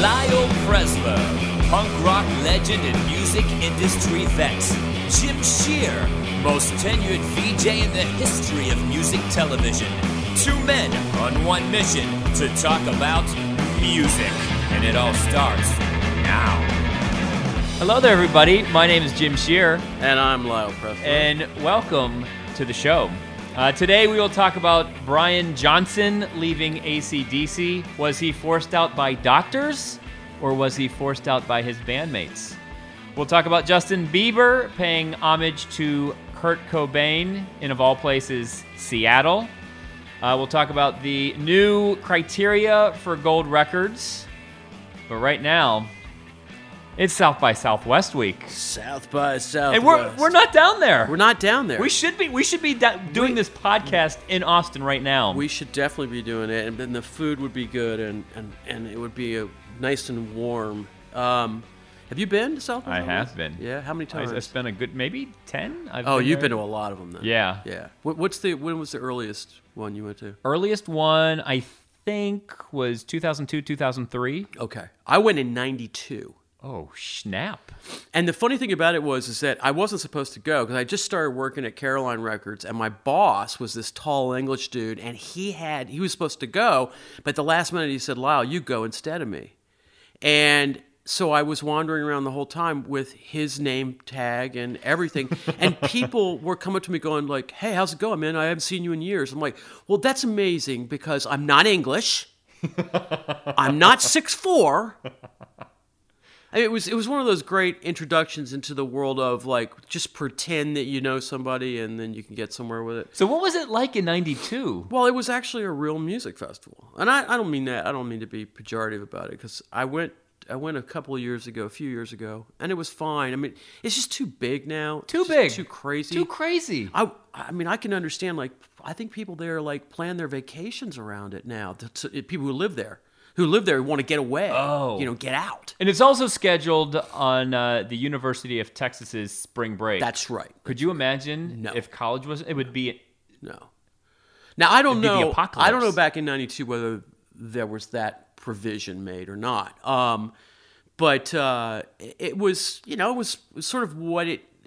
Lyle Presler, punk rock legend and music industry vet. Jim Shear, most tenured VJ in the history of music television. Two men on one mission to talk about music. And it all starts now. Hello there, everybody. My name is Jim Shear. And I'm Lyle Presler. And welcome to the show. Today we will talk about Brian Johnson leaving AC/DC. Was he forced out by doctors, or was he forced out by his bandmates? We'll talk about Justin Bieber paying homage to Kurt Cobain in, of all places, Seattle. We'll talk about the new criteria for gold records. But right now, it's South by Southwest week. South by Southwest. And we're not down there. We're not down there. We should be doing this podcast in Austin right now. We should definitely be doing it, and then the food would be good, and it would be nice and warm. Have you been to South by Southwest? I have been. Yeah, how many times? I spent a good maybe 10. You've been to a lot of them then. Yeah. Yeah. When was the earliest one you went to? Earliest one I think was 2002, 2003. Okay, I went in '92. Oh, snap. And the funny thing about it is that I wasn't supposed to go because I just started working at Caroline Records, and my boss was this tall English dude, and he was supposed to go, but the last minute he said, "Lyle, you go instead of me." And so I was wandering around the whole time with his name tag and everything, and people were coming to me going like, "Hey, how's it going, man? I haven't seen you in years." I'm like, "Well, that's amazing because I'm not English. I'm not 6'4". I mean, it was one of those great introductions into the world of like just pretend that you know somebody and then you can get somewhere with it. So what was it like in '92? Well, it was actually a real music festival, and I don't mean that. I don't mean to be pejorative about it because I went a few years ago, and it was fine. I mean, it's just too big now. Too big. Too crazy. Too crazy. I mean, I can understand. Like, I think people there like plan their vacations around it now. People who live there want to get away. Oh. Get out. And it's also scheduled on the University of Texas's spring break. That's right. Could you imagine No. if college was? It would be. No. Now I don't It'd be the know. apocalypse. I don't know back in '92 whether there was that provision made or not. But it was, it was sort of what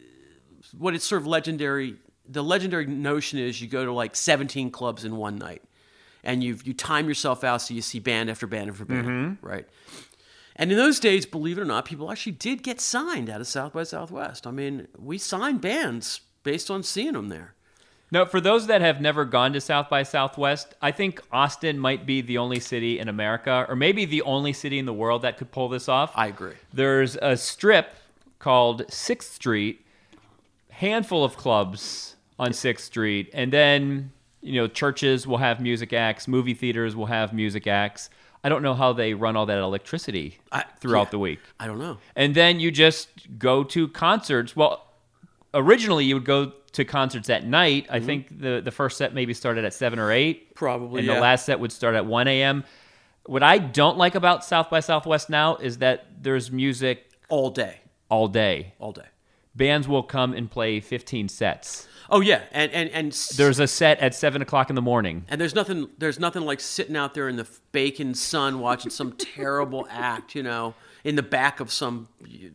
it's sort of legendary. The legendary notion is you go to like 17 clubs in one night, and you time yourself out so you see band after band after band, right? And in those days, believe it or not, people actually did get signed out of South by Southwest. I mean, we signed bands based on seeing them there. Now, for those that have never gone to South by Southwest, I think Austin might be the only city in America, or maybe the only city in the world that could pull this off. I agree. There's a strip called 6th Street, handful of clubs on 6th Street, and then, churches will have music acts, movie theaters will have music acts. I don't know how they run all that electricity throughout the week. I don't know. And then you just go to concerts. Well, originally you would go to concerts at night. I think the first set maybe started at 7 or 8. Probably, and the last set would start at 1 a.m. What I don't like about South by Southwest now is that there's music all day. All day. All day. Bands will come and play 15 sets. Oh yeah, and there's a set at 7 o'clock in the morning. And there's nothing like sitting out there in the bacon sun watching some terrible act, in the back of some,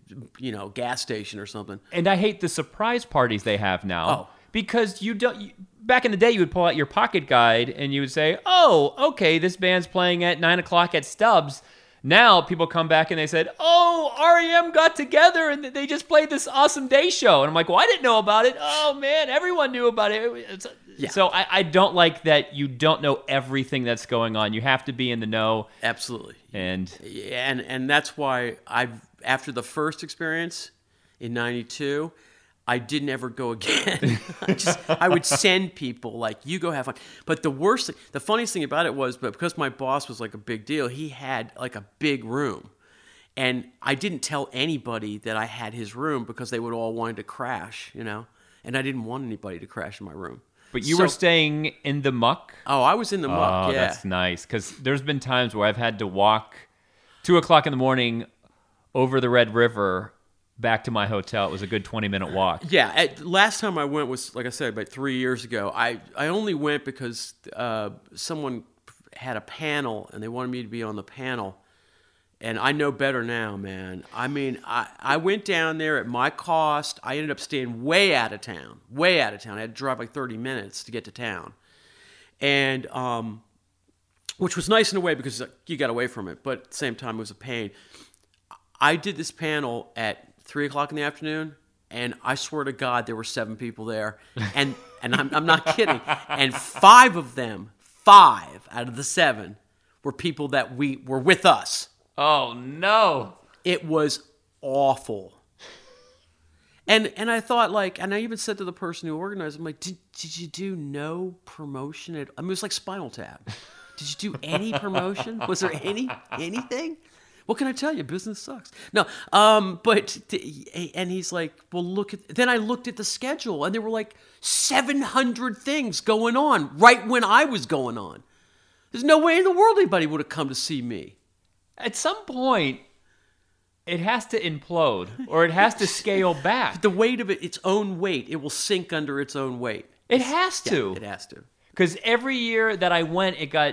gas station or something. And I hate the surprise parties they have now. Oh. Because back in the day, you would pull out your pocket guide and you would say, "Oh, okay, this band's playing at 9 o'clock at Stubbs." Now people come back and they said, "Oh, REM got together and they just played this awesome day show." And I'm like, "Well, I didn't know about it." "Oh man, everyone knew about it." Yeah. So I don't like that you don't know everything that's going on. You have to be in the know. Absolutely. And that's why after the first experience in '92, I didn't ever go again. I would send people like, "You go have fun." But the funniest thing about it was, because my boss was like a big deal, he had like a big room, and I didn't tell anybody that I had his room because they would all want to crash, and I didn't want anybody to crash in my room. But you were staying in the muck? Oh, I was in the muck. Yeah, that's nice. Because there's been times where I've had to walk 2 o'clock in the morning over the Red River back to my hotel. It was a good 20-minute walk. Yeah. Last time I went was, like I said, about 3 years ago. I only went because someone had a panel, and they wanted me to be on the panel. And I know better now, man. I mean, I went down there at my cost. I ended up staying way out of town. Way out of town. I had to drive like 30 minutes to get to town. And, which was nice in a way because you got away from it. But at the same time, it was a pain. I did this panel at 3 o'clock in the afternoon. And I swear to God, there were 7 people there. And I'm not kidding. And 5 of them, 5 out of the 7, were people that were with us. Oh, no. It was awful. And I thought, like, and I even said to the person who organized, I'm like, did you do no promotion at, I mean, it was like Spinal Tap. Did you do any promotion? Was there anything? What can I tell you? Business sucks. No, and he's like, well, then I looked at the schedule, and there were like 700 things going on right when I was going on. There's no way in the world anybody would have come to see me. At some point, it has to implode, or it has to scale back. The weight of its own weight, it will sink under its own weight. It has to. Yeah, it has to. Because every year that I went, it got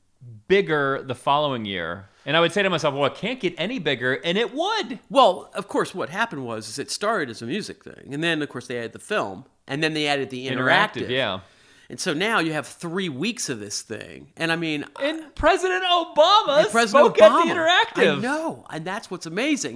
bigger the following year. And I would say to myself, well, it can't get any bigger, and it would. Well, of course, what happened was it started as a music thing, and then, of course, they added the film, and then they added the interactive. Yeah. And so now you have 3 weeks of this thing. And I mean... And President Obama spoke at the interactive. I know. And that's what's amazing.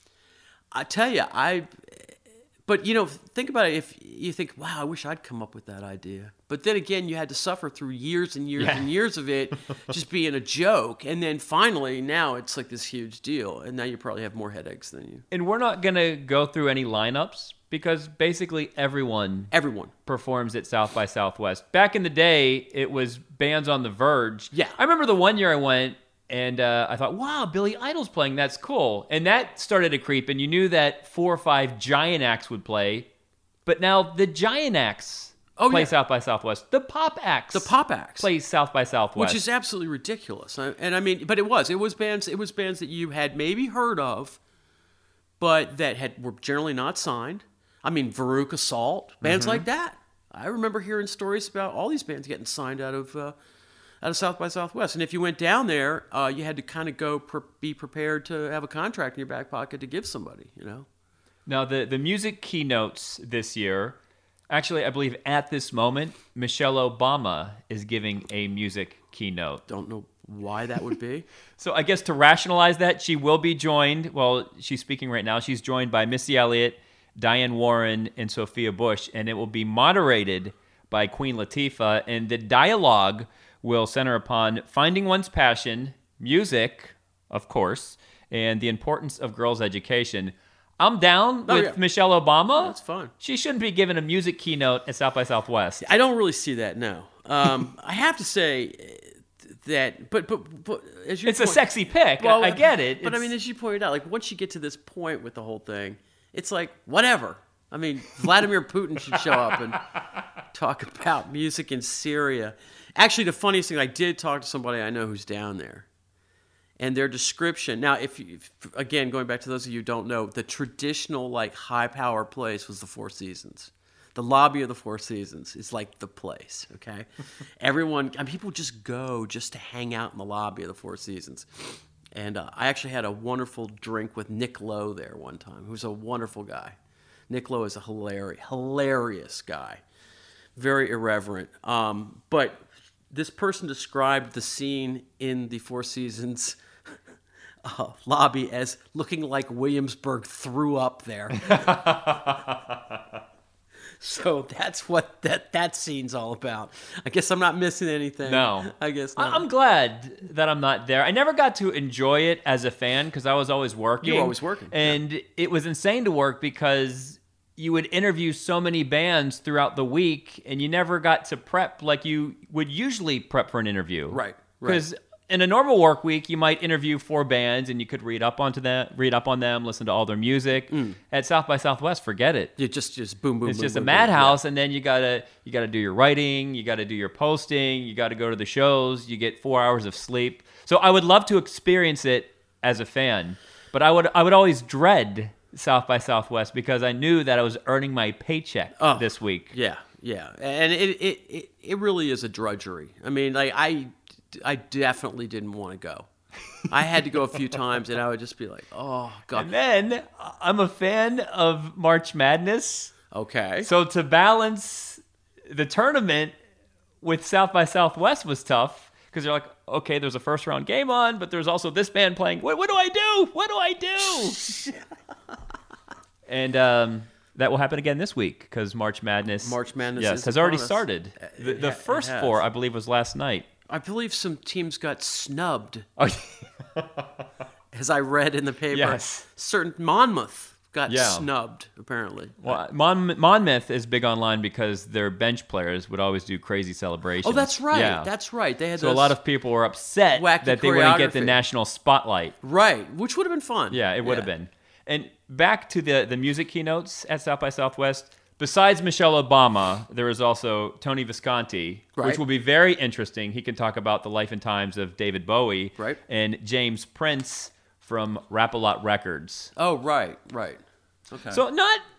I tell you, But, you know, think about it. If you think, wow, I wish I'd come up with that idea. But then again, you had to suffer through years and years and years of it just being a joke. And then finally, now it's like this huge deal. And now you probably have more headaches than you. And we're not going to go through any lineups because basically everyone performs at South by Southwest. Back in the day, it was bands on the verge. Yeah. I remember the one year I went, and I thought, wow, Billy Idol's playing. That's cool. And that started to creep, and you knew that 4 or 5 giant acts would play. But now the giant acts play South by Southwest. The pop acts play South by Southwest. Which is absolutely ridiculous. And I mean, but it was bands that you had maybe heard of, but that were generally not signed. I mean, Veruca Assault, bands like that. I remember hearing stories about all these bands getting signed out of South by Southwest. And if you went down there, you had to kind of be prepared to have a contract in your back pocket to give somebody, you know? Now, the music keynotes this year, actually, I believe at this moment, Michelle Obama is giving a music keynote. Don't know why that would be. So I guess to rationalize that, she will be joined, well, she's speaking right now, she's joined by Missy Elliott, Diane Warren, and Sophia Bush, and it will be moderated by Queen Latifah, and the dialogue will center upon finding one's passion, music, of course, and the importance of girls' education. I'm down with Michelle Obama. That's fun. She shouldn't be given a music keynote at South by Southwest. I don't really see that, no. I have to say that, but as you it's a sexy pick. Well, I get it. But I mean, as you pointed out, like once you get to this point with the whole thing, it's like, whatever. I mean, Vladimir Putin should show up and talk about music in Syria. Actually, the funniest thing, I did talk to somebody I know who's down there. And their description, now, if again, going back to those of you who don't know, the traditional, like, high-power place was the Four Seasons. The lobby of the Four Seasons is like the place, okay? People just go just to hang out in the lobby of the Four Seasons. And I actually had a wonderful drink with Nick Lowe there one time, who's a wonderful guy. Nick Lowe is a hilarious guy. Very irreverent. But this person described the scene in the Four Seasons lobby as looking like Williamsburg threw up there. So that's what that scene's all about. I guess I'm not missing anything. No. I guess not. I'm glad that I'm not there. I never got to enjoy it as a fan because I was always working. You were always working. And it was insane to work because you would interview so many bands throughout the week and you never got to prep like you would usually prep for an interview. Right. Because in a normal work week, you might interview 4 bands and you could read up on them, listen to all their music. At South by Southwest, forget it. You just boom, boom, It's boom, just boom, a madhouse, boom. and then you gotta do your writing, you gotta do your posting, you gotta go to the shows, you get 4 hours of sleep. So I would love to experience it as a fan, but I would always dread South by Southwest because I knew that I was earning my paycheck this week. Yeah, and it really is a drudgery. I mean, like I definitely didn't want to go. I had to go a few times, and I would just be like, oh, God. And then I'm a fan of March Madness. Okay. So to balance the tournament with South by Southwest was tough because they're like, okay, there's a first round game on, but there's also this band playing. What do I do? What do I do? And that will happen again this week because March Madness. Yes, has already started. The first four, I believe, was last night. I believe some teams got snubbed, Oh, as I read in the paper. Yes. Certain Monmouth got Yeah. snubbed, apparently. well, Monmouth is big online because their bench players would always do crazy celebrations. Oh, that's right. Yeah. That's right. They had So a those, lot of people were upset wacky that they wouldn't get the choreography. national spotlight. right, which would have been fun. Yeah, it would have been. And back to the music keynotes at South by Southwest. Besides Michelle Obama, there is also Tony Visconti, which Right. will be very interesting. He can talk about the life and times of David Bowie. Right. And James Prince from Rap-A-Lot Records. Oh, right. Okay. So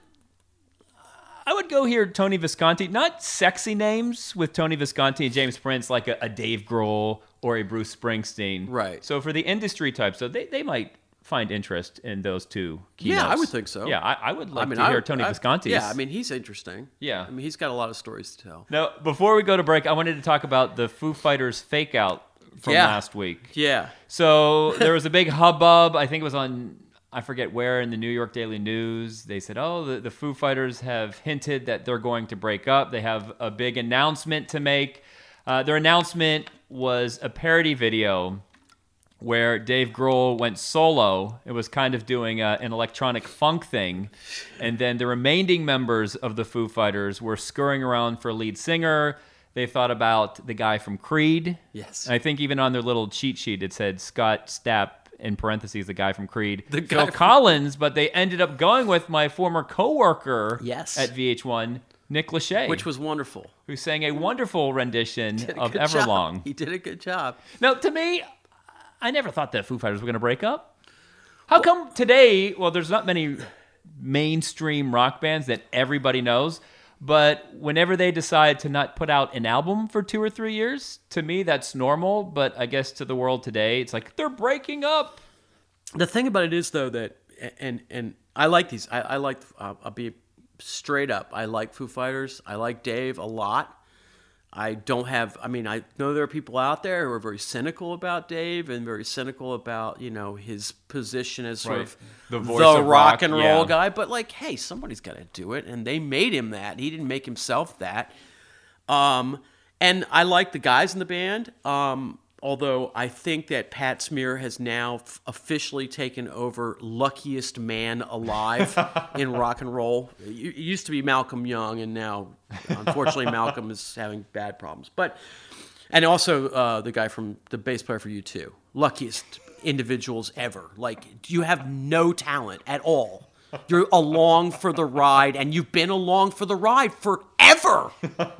I would go here, Tony Visconti. Not sexy names with Tony Visconti and James Prince like a Dave Grohl or a Bruce Springsteen. Right. So for the industry type, so they might find interest in those two keynotes. Yeah, I would think so. Yeah, I would love to hear Tony Visconti's. Yeah, I mean, he's interesting. Yeah. I mean, he's got a lot of stories to tell. Now, before we go to break, I wanted to talk about the Foo Fighters fake out from last week. Yeah. So there was a big hubbub. I think it was on, I forget where, in the New York Daily News. They said, the Foo Fighters have hinted that they're going to break up. They have a big announcement to make. Their announcement was a parody video where Dave Grohl went solo. It was kind of doing an electronic funk thing. And then the remaining members of the Foo Fighters were scurrying around for a lead singer. They thought about the guy from Creed. Yes. And I think even on their little cheat sheet, it said Scott Stapp, in parentheses, the guy from Creed. The guy Phil from- Collins, but they ended up going with my former coworker Yes. at VH1, Nick Lachey, Which was wonderful. who sang a wonderful rendition Did a of good Everlong. job. He did a good job. Now, to me, I never thought that Foo Fighters were going to break up. How come today, well, there's not many mainstream rock bands that everybody knows, but whenever they decide to not put out an album for 2 or 3 years, to me, that's normal. But I guess to the world today, it's like, they're breaking up. The thing about it is, though, that and I like these. I like. I'll be straight up. I like Foo Fighters. I like Dave a lot. I don't have. I mean, I know there are people out there who are very cynical about Dave and very cynical about his position as sort Right. of The voice of rock, and roll yeah. guy. But like, hey, somebody's got to do it, and they made him that. He didn't make himself that. And I like the guys in the band. Although I think that Pat Smear has now officially taken over luckiest man alive in rock and roll. It used to be Malcolm Young, and now, unfortunately, Malcolm is having bad problems. And also the guy from the bass player for U2, luckiest individuals ever. Like, you have no talent at all. You're along for the ride, and you've been along for the ride forever.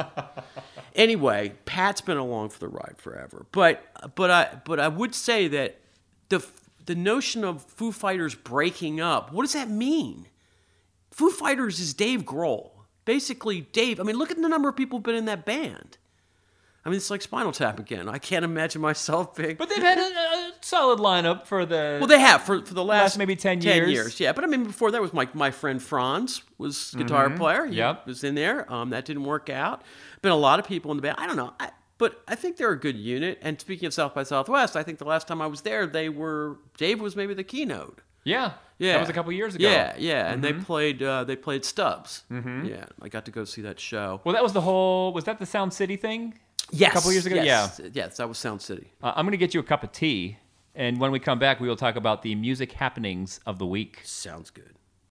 Anyway, Pat's been along for the ride forever. But I would say that the notion of Foo Fighters breaking up, what does that mean? Foo Fighters is Dave Grohl. Basically, Dave, I mean, look at the number of people who've been in that band. I mean, it's like Spinal Tap again. I can't imagine myself being... But they've had a solid lineup for the... Well, they have for the last maybe 10 years. Yeah, but I mean, before that was my friend Franz was guitar player. He Yep. was in there. That didn't work out. Been a lot of people in the band. I don't know. But I think they're a good unit. And speaking of South by Southwest, I think the last time I was there, Dave was maybe the keynote. Yeah. Yeah, That was a couple years ago. Yeah, and they played Stubbs. Yeah, I got to go see that show. Well, was that the Sound City thing? Yes, A couple years ago? yes, yes, that was Sound City. I'm going to get you a cup of tea, and when we come back, we will talk about the music happenings of the week. Sounds good.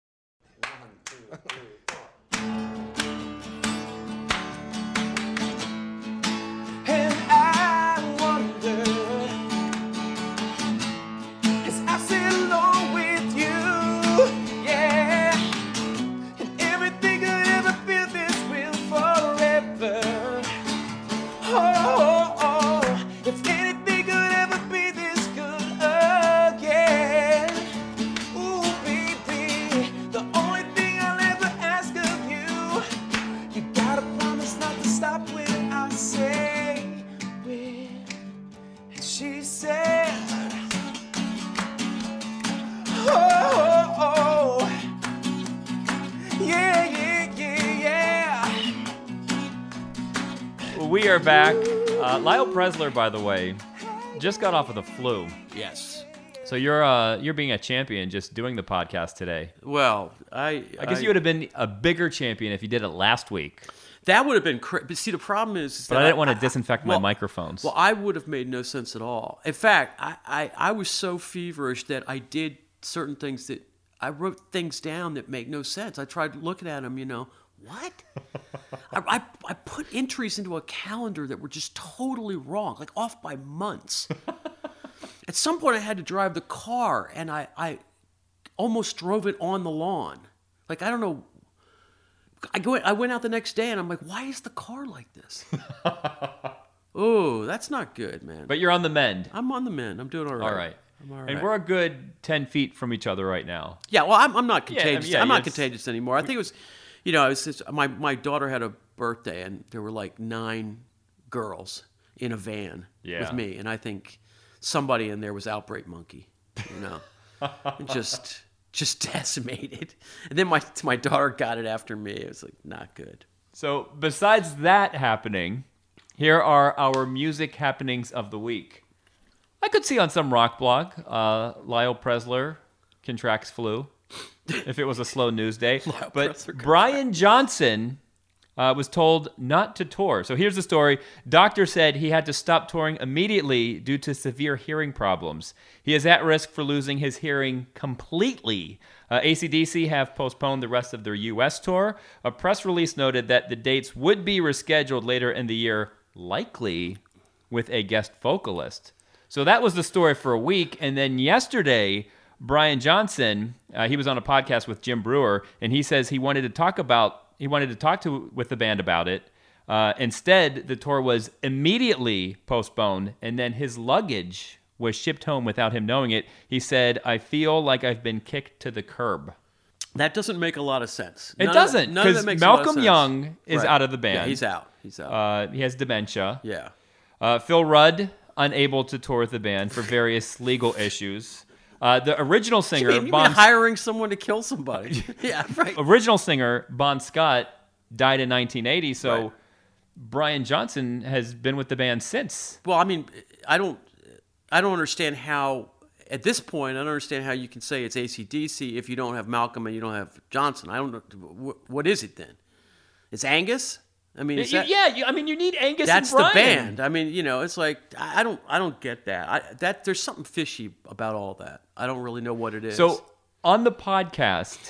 And I wonder, 'cause I sit alone with you, yeah. And everything could ever feel this will forever. Oh, if anything could ever be this good again. Ooh, baby, the only thing I'll ever are back. Lyle Presler, by the way, just got off of the flu. Yes. So you're being a champion just doing the podcast today. Well, I guess you would have been a bigger champion if you did it last week. That would have been but see, the problem is But that I didn't want to disinfect my microphones. Well, I would have made no sense at all. In fact, I was so feverish that I did certain things that I wrote things down that make no sense. I tried looking at them, what? I put entries into a calendar that were just totally wrong, like off by months. At some point, I had to drive the car, and I almost drove it on the lawn. Like, I don't know. I went out the next day, and I'm like, why is the car like this? Oh, that's not good, man. But you're on the mend. I'm on the mend. I'm doing all right. All right. I'm all right. And we're a good 10 feet from each other right now. Yeah, well, I'm not contagious. yeah, I'm not it's- contagious anymore. I think it was, I was just, my daughter had a birthday, and there were like 9 girls in a van with me, and I think somebody in there was Outbreak Monkey, and just decimated. And then my daughter got it after me. It was like not good. So besides that happening, here are our music happenings of the week. I could see on some rock blog, Lyle Presler contracts flu, if it was a slow news day. But Brian Johnson was told not to tour. So here's the story. Doctor said he had to stop touring immediately due to severe hearing problems. He is at risk for losing his hearing completely. AC/DC have postponed the rest of their U.S. tour. A press release noted that the dates would be rescheduled later in the year, likely with a guest vocalist. So that was the story for a week. And then yesterday, Brian Johnson, he was on a podcast with Jim Brewer, and he says he wanted to talk with the band about it. Instead, the tour was immediately postponed, and then his luggage was shipped home without him knowing it. He said, "I feel like I've been kicked to the curb." That doesn't make a lot of sense. It doesn't, none of because that makes a lot of Malcolm sense. Young is Right. out of the band. Yeah, he's out. He's out. He has dementia. Yeah. Phil Rudd, unable to tour with the band for various legal issues. The original singer, You mean hiring someone to kill somebody? Yeah, right. Original singer Bon Scott died in 1980, so Right. Brian Johnson has been with the band since. Well, I mean, I don't understand how. At this point, I don't understand how you can say it's AC/DC if you don't have Malcolm and you don't have Johnson. I don't know. What is it then? It's Angus? I mean, is that, you need Angus that's and Brian. the band. I mean, it's like I don't get that. There's something fishy about all that. I don't really know what it is. So on the podcast,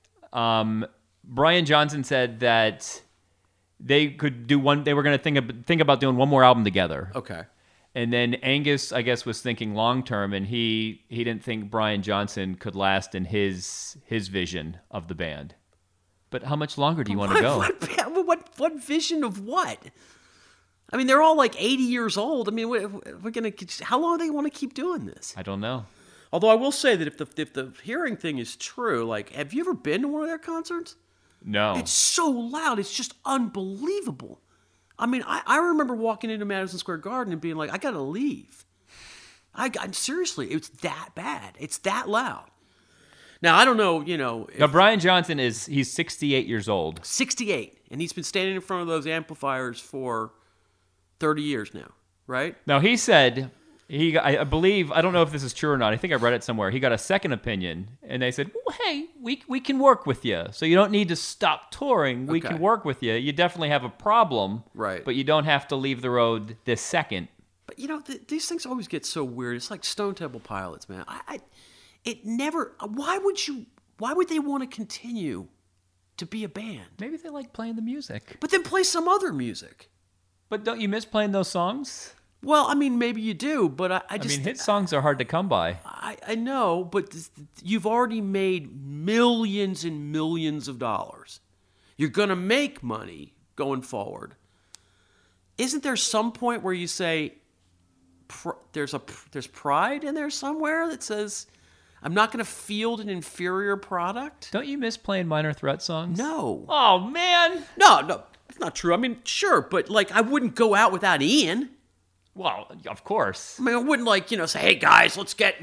Brian Johnson said that they could do one. They were going to think about doing one more album together. Okay. And then Angus, I guess, was thinking long term, and he didn't think Brian Johnson could last in his vision of the band. But how much longer do you want to go? What vision of what? I mean, they're all like 80 years old. I mean, we're gonna. How long do they want to keep doing this? I don't know. Although I will say that if the hearing thing is true, like, have you ever been to one of their concerts? No. It's so loud. It's just unbelievable. I mean, I remember walking into Madison Square Garden and being like, I gotta leave. Seriously, it's that bad. It's that loud. Now, I don't know, Now, Brian Johnson he's 68 years old. 68, and he's been standing in front of those amplifiers for 30 years now, right? Now, he said, I believe, I don't know if this is true or not. I think I read it somewhere. He got a second opinion, and they said, well, hey, we can work with you. So you don't need to stop touring. We Okay. can work with you. You definitely have a problem. Right. But you don't have to leave the road this second. But, these things always get so weird. It's like Stone Temple Pilots, man. It never. Why would they want to continue to be a band? Maybe they like playing the music. But then play some other music. But don't you miss playing those songs? Well, I mean, maybe you do, but I just. I mean, hit songs are hard to come by. I know, but you've already made millions and millions of dollars. You're going to make money going forward. Isn't there some point where you say there's pride in there somewhere that says, I'm not going to field an inferior product? Don't you miss playing Minor Threat songs? No. Oh, man. No, it's not true. I mean, sure, but like I wouldn't go out without Ian. Well, of course. I mean, I wouldn't say, "Hey guys, let's get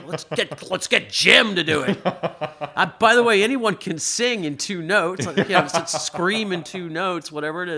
Jim to do it." By the way, anyone can sing in 2 notes. Scream in 2 notes, whatever it is.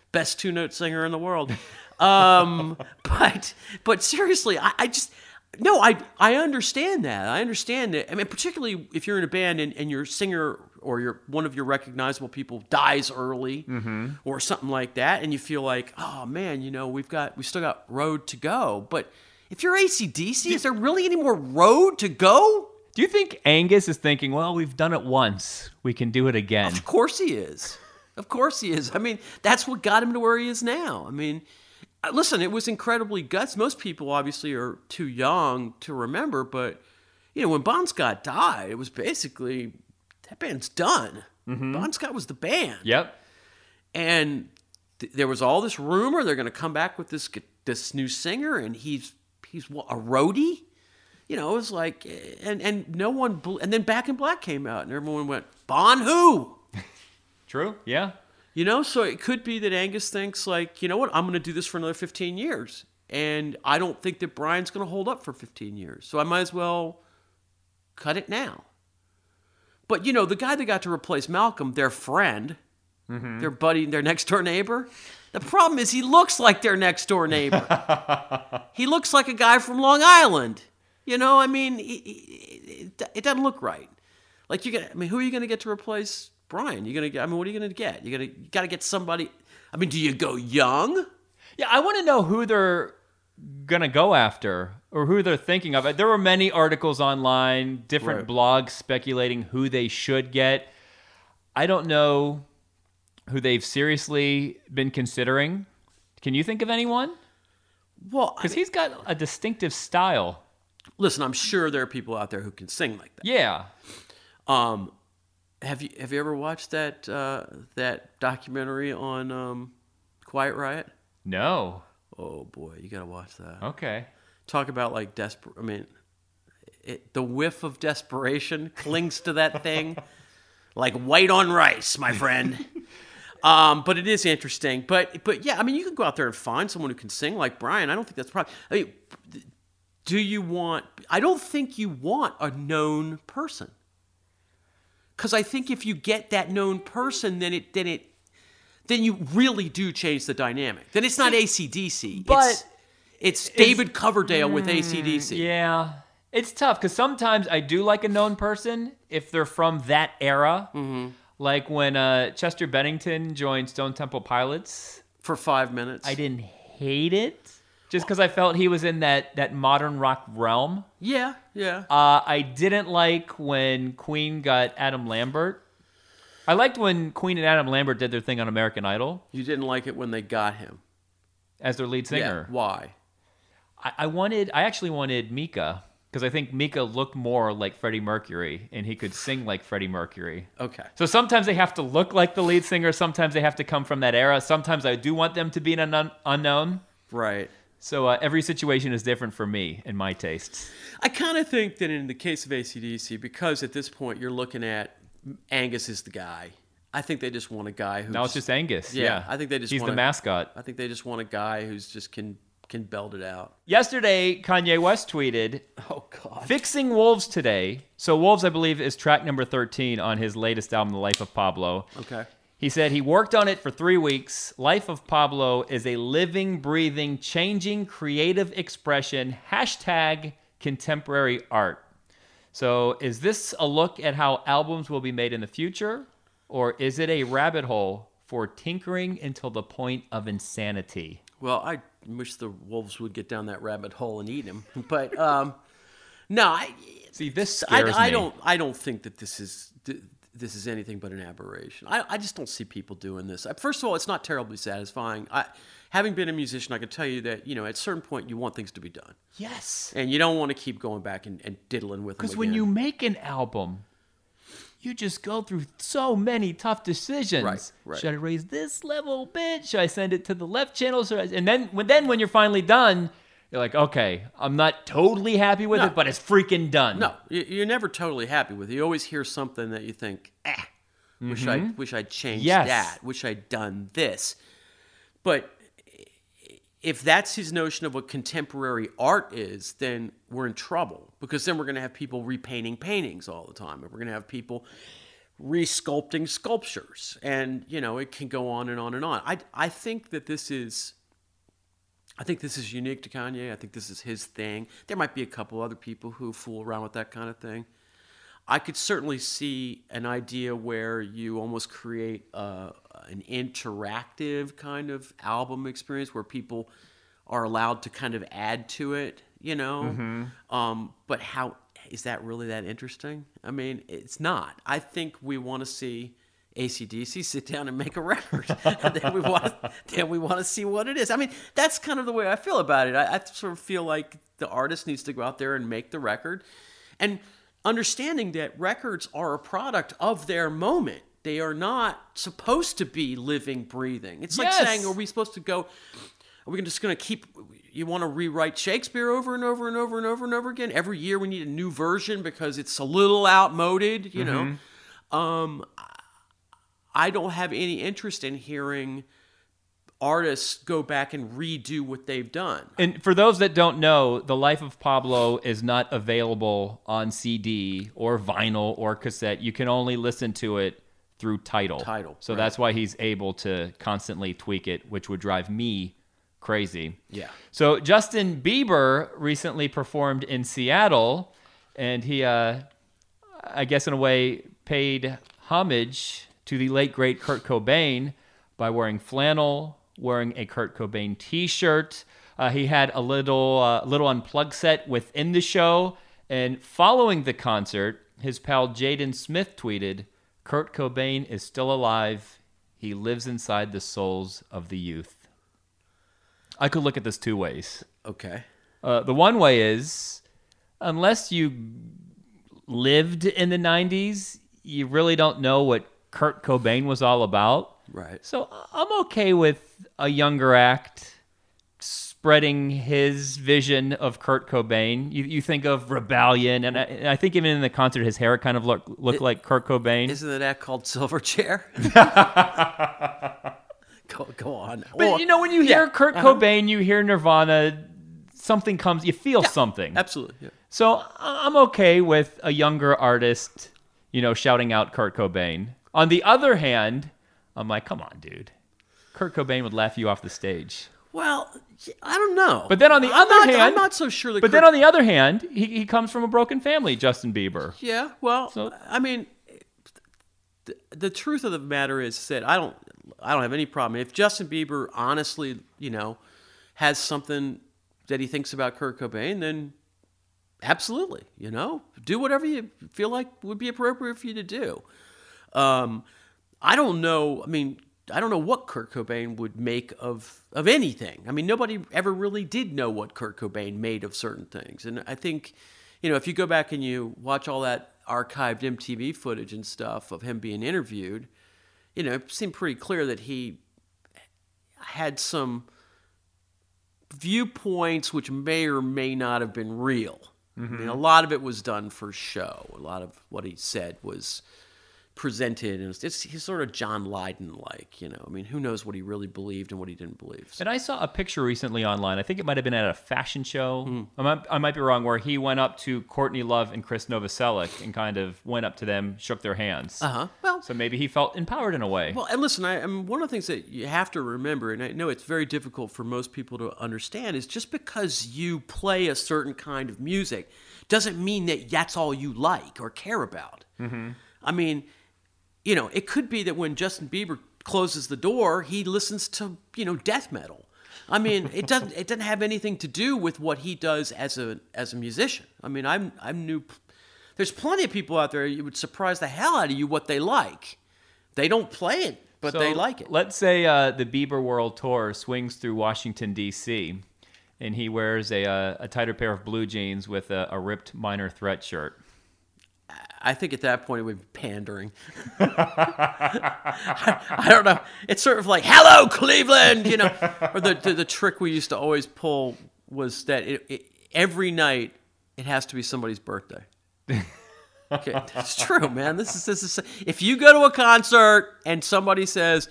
best 2-note singer in the world. But seriously, I understand that. I understand that. I mean, particularly if you're in a band and your singer or one of your recognizable people dies early or something like that, and you feel like, oh man, we still got road to go. But if you're AC/DC, is there really any more road to go? Do you think Angus is thinking, well, we've done it once, we can do it again? Of course he is. Of course he is. I mean, that's what got him to where he is now. I mean, listen, it was incredibly guts. Most people obviously are too young to remember, but when Bon Scott died, it was basically that band's done. Bon Scott was the band. Yep. And there was all this rumor they're going to come back with this new singer, and he's what, a roadie. It was like, and no one, and then Back in Black came out, and everyone went, Bon who? True. Yeah. So it could be that Angus thinks like, you know what, I'm going to do this for another 15 years. And I don't think that Brian's going to hold up for 15 years. So I might as well cut it now. But, the guy that got to replace Malcolm, their friend, their buddy, their next door neighbor, the problem is he looks like their next door neighbor. He looks like a guy from Long Island. I mean, it doesn't look right. Like who are you going to get to replace Brian? What are you going to get? You got to get somebody. I mean, do you go young? Yeah, I want to know who they're going to go after or who they're thinking of. There were many articles online, different blogs speculating who they should get. I don't know who they've seriously been considering. Can you think of anyone? Well, because he's got a distinctive style. Listen, I'm sure there are people out there who can sing like that. Yeah. Have you ever watched that documentary on Quiet Riot? No. Oh boy, you gotta watch that. Okay. Talk about like desperate. I mean, the whiff of desperation clings to that thing like white on rice, my friend. But it is interesting. But yeah, I mean, you can go out there and find someone who can sing like Brian. I don't think that's a problem. I mean, I don't think you want a known person. Because I think if you get that known person, then you really do change the dynamic. Then it's not AC/DC. But it's David Coverdale with AC/DC. Yeah. It's tough because sometimes I do like a known person if they're from that era. Mm-hmm. Like when Chester Bennington joined Stone Temple Pilots. For 5 minutes. I didn't hate it. Just because I felt he was in that modern rock realm. Yeah, yeah. I didn't like when Queen got Adam Lambert. I liked when Queen and Adam Lambert did their thing on American Idol. You didn't like it when they got him? As their lead singer. Yeah, why? I actually wanted Mika, because I think Mika looked more like Freddie Mercury, and he could sing like Freddie Mercury. Okay. So sometimes they have to look like the lead singer, sometimes they have to come from that era, sometimes I do want them to be an unknown. Right. So every situation is different for me and my tastes. I kind of think that in the case of AC/DC, because at this point you're looking at Angus is the guy. I think they just want a guy who. Now it's just Angus. Yeah, I think they just. He's the mascot. I think they just want a guy who's just can belt it out. Yesterday, Kanye West tweeted, "Oh God, fixing Wolves today." So Wolves, I believe, is track number 13 on his latest album, The Life of Pablo. Okay. He said he worked on it for 3 weeks. Life of Pablo is a living, breathing, changing, creative expression. # contemporary art. So is this a look at how albums will be made in the future? Or is it a rabbit hole for tinkering until the point of insanity? Well, I wish the wolves would get down that rabbit hole and eat him. But no, See, this scares me. I don't think that this is anything but an aberration. I just don't see people doing this. First of all, it's not terribly satisfying. Having been a musician, I can tell you that, at a certain point, you want things to be done. Yes. And you don't want to keep going back and diddling with them Because when you make an album, you just go through so many tough decisions. Right. Should I raise this level a bit? Should I send it to the left channel? And then when you're finally done, you're like, okay, I'm not totally happy with it, but it's freaking done. No, you're never totally happy with it. You always hear something that you think, wish I'd changed that. Wish I'd done this. But if that's his notion of what contemporary art is, then we're in trouble. Because then we're going to have people repainting paintings all the time. And we're going to have people resculpting sculptures, and it can go on and on and on. I think that this is unique to Kanye. I think this is his thing. There might be a couple other people who fool around with that kind of thing. I could certainly see an idea where you almost create an interactive kind of album experience where people are allowed to kind of add to it, But how is that really that interesting? I mean, it's not. I think we want to see AC/DC sit down and make a record, and then we want to see what it is. I mean, that's kind of the way I feel about it. I sort of feel like the artist needs to go out there and make the record, and understanding that records are a product of their moment. They are not supposed to be living, breathing. It's like saying, are we supposed to go, are we just going to keep, you want to rewrite Shakespeare over and over and over and over and over again? Every year we need a new version because it's a little outmoded, know? I don't have any interest in hearing artists go back and redo what they've done. And for those that don't know, The Life of Pablo is not available on CD or vinyl or cassette. You can only listen to it through Tidal. So right. That's why he's able to constantly tweak it, which would drive me crazy. Yeah. So Justin Bieber recently performed in Seattle, and he, I guess in a way, paid homage to the late, great Kurt Cobain by wearing flannel, wearing a Kurt Cobain t-shirt. He had a little unplugged set within the show. And following the concert, his pal Jaden Smith tweeted, "Kurt Cobain is still alive. He lives inside the souls of the youth." I could look at this two ways. Okay. The one way is, unless you lived in the 90s, you really don't know what Kurt Cobain was all about. Right. So I'm okay with a younger act spreading his vision of Kurt Cobain. You think of Rebellion, and I think even in the concert, his hair kind of looked like Kurt Cobain. Isn't that act called Silverchair? Go on. But when you hear Kurt Cobain, you hear Nirvana, something comes, you feel something. Absolutely. Yeah. So I'm okay with a younger artist, shouting out Kurt Cobain. On the other hand, I'm like, come on, dude. Kurt Cobain would laugh you off the stage. Well, I don't know. But then on the other hand, I'm not so sure that. But then on the other hand, he comes from a broken family, Justin Bieber. Yeah. Well, I mean, the truth of the matter is that I don't have any problem if Justin Bieber honestly, has something that he thinks about Kurt Cobain, then absolutely, do whatever you feel like would be appropriate for you to do. I don't know. I mean, I don't know what Kurt Cobain would make of anything. I mean, nobody ever really did know what Kurt Cobain made of certain things. And I think, if you go back and you watch all that archived MTV footage and stuff of him being interviewed, it seemed pretty clear that he had some viewpoints which may or may not have been real. Mm-hmm. I mean, a lot of it was done for show. A lot of what he said was presented, and he's sort of John Lydon-like, I mean, who knows what he really believed and what he didn't believe. So. And I saw a picture recently online, I think it might have been at a fashion show, I might be wrong, where he went up to Courtney Love and Chris Novoselic and kind of went up to them, shook their hands. Well, so maybe he felt empowered in a way. Well, and listen, one of the things that you have to remember, and I know it's very difficult for most people to understand, is just because you play a certain kind of music doesn't mean that that's all you like or care about. Mm-hmm. I mean, it could be that when Justin Bieber closes the door, he listens to, death metal. I mean, it doesn't have anything to do with what he does as a musician. I mean, there's plenty of people out there, you would surprise the hell out of you what they like. They don't play it, but they like it. Let's say the Bieber World Tour swings through Washington, D.C., and he wears a tighter pair of blue jeans with a ripped Minor Threat shirt. I think at that point it would be pandering. I don't know. It's sort of like, "Hello, Cleveland," Or the trick we used to always pull was that every night it has to be somebody's birthday. Okay, it's true, man. This is. If you go to a concert and somebody says,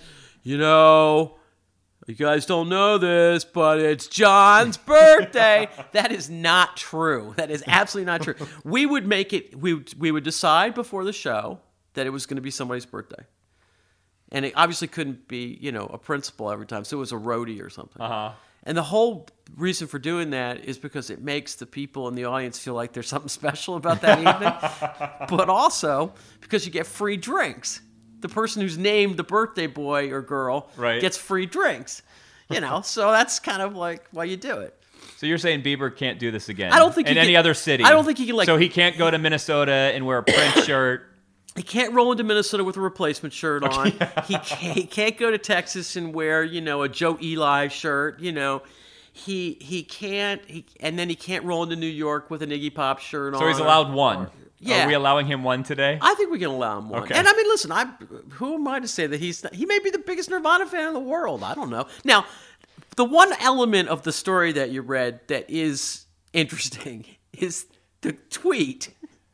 "You guys don't know this, but it's John's birthday," that is not true. That is absolutely not true. We would make it. We would decide before the show that it was going to be somebody's birthday. And it obviously couldn't be, a principal every time. So it was a roadie or something. Uh-huh. And the whole reason for doing that is because it makes the people in the audience feel like there's something special about that evening. But also because you get free drinks. The person who's named the birthday boy or girl gets free drinks. So that's kind of like why you do it. So you're saying Bieber can't do this again? I don't think in any other city. I don't think he can So he can't go to Minnesota and wear a Prince shirt. He can't roll into Minnesota with a replacement shirt on. He can't go to Texas and wear, a Joe Eli shirt. He can't. And then he can't roll into New York with an Iggy Pop shirt on. So he's allowed one. Yeah. Are we allowing him one today? I think we can allow him one. Okay. And I mean, listen, who am I to say that he may be the biggest Nirvana fan in the world? I don't know. Now, the one element of the story that you read that is interesting is the tweet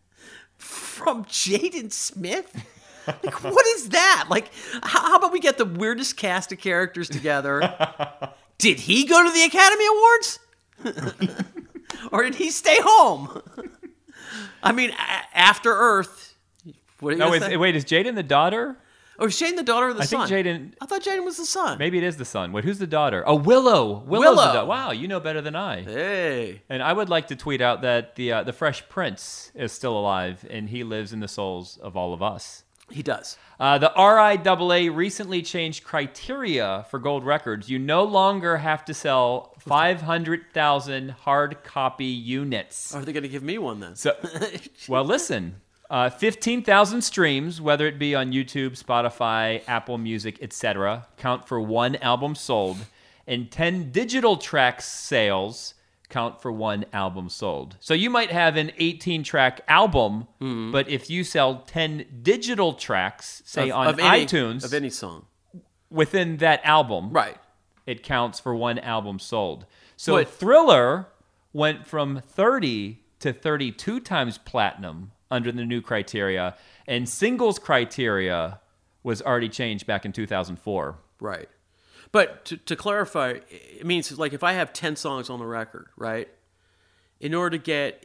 from Jaden Smith. Like, what is that? Like, how about we get the weirdest cast of characters together? Did he go to the Academy Awards? Or did he stay home? I mean, After Earth. What wait, is Jaden the daughter? Or is Jaden the daughter or the son? I think Jaden... I thought Jaden was the son. Maybe it is the son. Wait, who's the daughter? Oh, Willow. Willow's the daughter. Wow, you know better than I. Hey. And I would like to tweet out that the Fresh Prince is still alive, and he lives in the souls of all of us. He does. The RIAA recently changed criteria for gold records. You no longer have to sell 500,000 hard copy units. Are they going to give me one then? So, well, listen. 15,000 streams, whether it be on YouTube, Spotify, Apple Music, etc., count for one album sold, and 10 digital tracks sales count for one album sold. So you might have an 18-track album, but if you sell 10 digital tracks, say on iTunes, of any song within that album, right, it counts for one album sold. So Thriller went from 30 to 32 times platinum under the new criteria, and singles criteria was already changed back in 2004. Right. But to clarify, it means like if I have 10 songs on the record, right? In order to get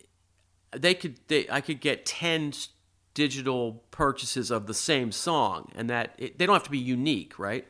I could get 10 digital purchases of the same song, and they don't have to be unique, right?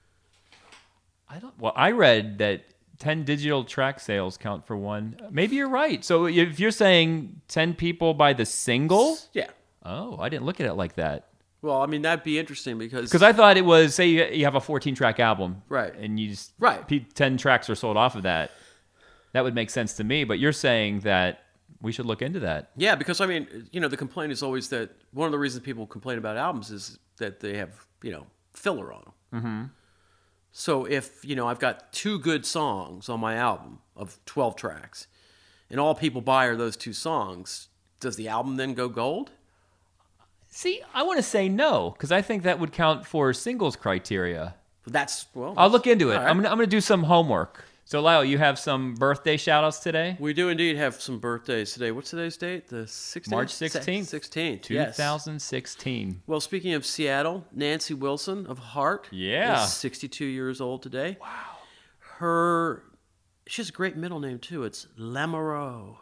I read that 10 digital track sales count for one. Maybe you're right. So if you're saying 10 people buy the single? Yeah. Oh, I didn't look at it like that. Well, I mean, that'd be interesting because I thought it was, say you have a 14-track album. Right. And you just, 10 tracks are sold off of that. That would make sense to me. But you're saying that we should look into that. Yeah, because, I mean, the complaint is always that one of the reasons people complain about albums is that they have, filler on them. Mm-hmm. So if, I've got 2 good songs on my album of 12 tracks, and all people buy are those 2 songs, does the album then go gold? See, I want to say no, because I think that would count for singles criteria. I'll look into it. Right. I'm going to do some homework. So, Lyle, you have some birthday shout-outs today? We do indeed have some birthdays today. What's today's date? The 16th? March 16th. 16th, 2016. Yes. Well, speaking of Seattle, Nancy Wilson of Heart is 62 years old today. Wow. She has a great middle name, too. It's Lamoureux.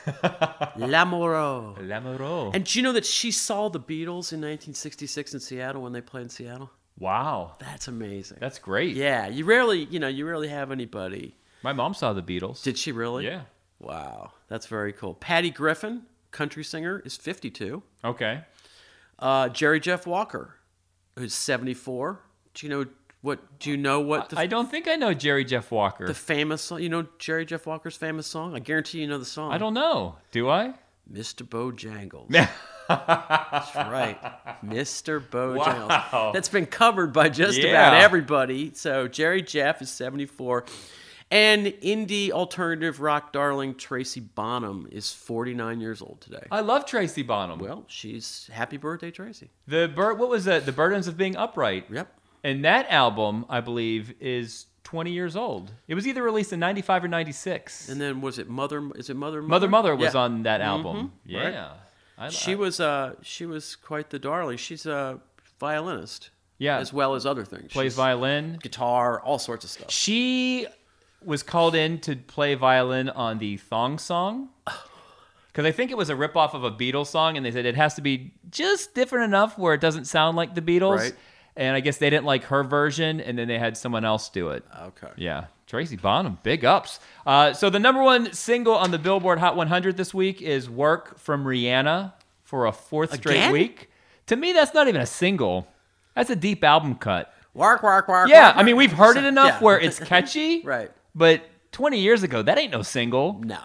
Lamoureux. And do you know that she saw the Beatles in 1966 in Seattle when they played in Seattle? Wow. That's amazing. That's great. Yeah, you rarely have anybody. My mom saw the Beatles. Did she really? Yeah. Wow, that's very cool. Patty Griffin, country singer, is 52. Okay. Jerry Jeff Walker, who's 74. Do you know what? I don't think I know Jerry Jeff Walker. The famous song. You know Jerry Jeff Walker's famous song? I guarantee you know the song. I don't know. Do I? Mr. Bojangles. That's right. Mr. Bojangles. Wow. That's been covered by just about everybody. So Jerry Jeff is 74. And indie alternative rock darling Tracy Bonham is 49 years old today. I love Tracy Bonham. Well, happy birthday, Tracy. What was it? The Burdens of Being Upright. Yep. And that album, I believe, is 20 years old. It was either released in 95 or 96. And then was it Mother? Is it Mother? Mother was on that album. Mm-hmm. Yeah. Right. She was quite the darling. She's a violinist. Yeah. As well as other things. Plays violin. Guitar, all sorts of stuff. She was called in to play violin on the Thong Song. because I think it was a ripoff of a Beatles song, and they said it has to be just different enough where it doesn't sound like the Beatles. Right. And I guess they didn't like her version, and then they had someone else do it. Okay. Yeah. Tracy Bonham, big ups. So the number one single on the Billboard Hot 100 this week is Work from Rihanna for a fourth straight Again? week. To me, that's not even a single. That's a deep album cut. Work. Yeah, I mean, we've heard it enough Yeah. where it's catchy. Right. But 20 years ago, that ain't no single. No.